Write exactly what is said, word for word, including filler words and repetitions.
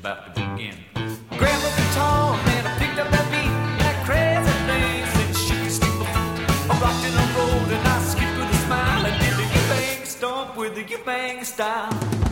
about to begin. I grabbed a guitar and I picked up that beat like crazy things and she could skip a foot. I rocked and I rolled and I skipped with a smile and did the you bang stomp with the you bang style.